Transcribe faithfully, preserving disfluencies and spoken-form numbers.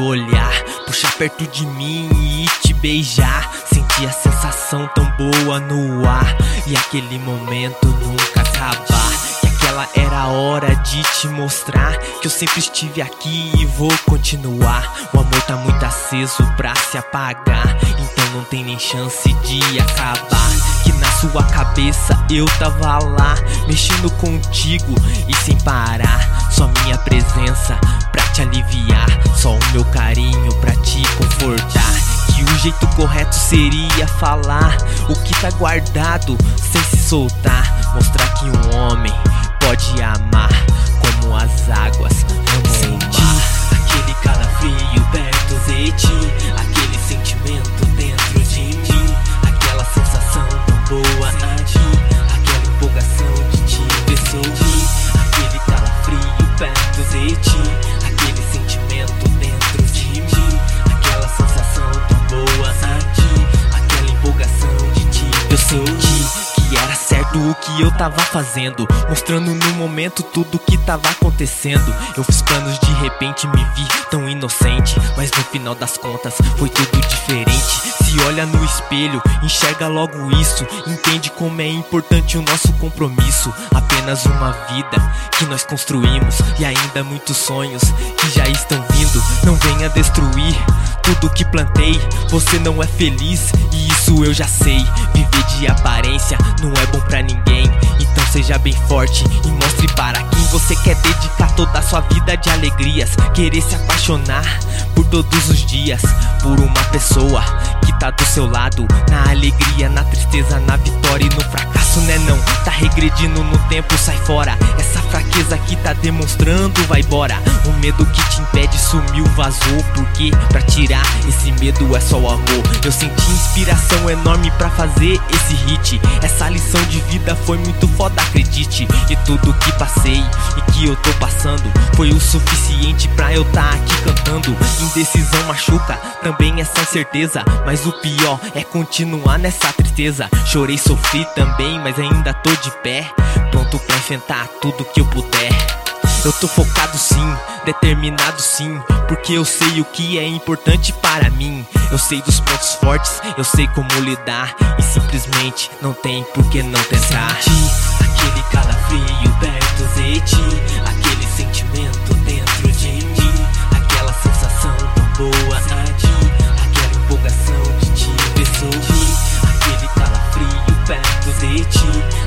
olhar, puxar perto de mim e te beijar. Senti a sensação tão boa no ar, e aquele momento nunca acabar. Que aquela era a hora de te mostrar que eu sempre estive aqui e vou continuar. O amor tá muito aceso pra se apagar, então não tem nem chance de acabar. Que na sua cabeça eu tava lá, mexendo contigo e sem parar. Só minha presença pra te aliviar, só o meu carinho pra te confortar. Que o jeito correto seria falar o que tá guardado sem se soltar. Mostrar que um homem pode amar como as águas amam o mar. Aquele calafrio perto de ti, aquele sentimento dentro de mim, aquela sensação tão boa a ti, aquela empolgação de te ver sorrir. Aquele calafrio perto de ti, aquele sentimento dentro de mim, aquela sensação tão boa a ti, aquela empolgação de te ver sorrir. Que era certo o que eu tava fazendo, mostrando no momento tudo que tava acontecendo. Eu fiz planos, de repente me vi tão inocente, mas no final das contas foi tudo diferente. Se olha no espelho, enxerga logo isso, entende como é importante o nosso compromisso. Apenas uma vida que nós construímos, e ainda muitos sonhos que já estão vindo. Não venha destruir tudo que plantei, você não é feliz e isso eu já sei. Viver de aparência não é bom pra ninguém, então seja bem forte e mostre para quem você quer dedicar toda a sua vida de alegrias. Querer se apaixonar por todos os dias, por uma pessoa que tá do seu lado, na alegria, na tristeza, na vitória e no fracasso, né não? Tá regredindo no tempo, sai fora. Essa fraqueza que tá demonstrando, vai embora. O medo que te impede sumiu, vazou. Porque pra tirar esse medo é só o amor. Eu senti inspiração enorme pra fazer esse hit. Essa lição de vida foi muito foda, acredite. E tudo que passei e que eu tô passando foi o suficiente pra eu tá aqui cantando. Indecisão machuca, também essa incerteza, mas o pior é continuar nessa tristeza. Chorei, sofri também, mas ainda tô de pé, pronto pra enfrentar tudo que eu puder. Eu tô focado sim, determinado sim, porque eu sei o que é importante para mim. Eu sei dos pontos fortes, eu sei como lidar, e simplesmente não tem por que não tentar. Senti aquele calafrio perto de ti, aquele sentimento dentro de mim, aquela sensação tão boa a ti, aquela empolgação de te ver sorrir. Aquele calafrio perto de ti,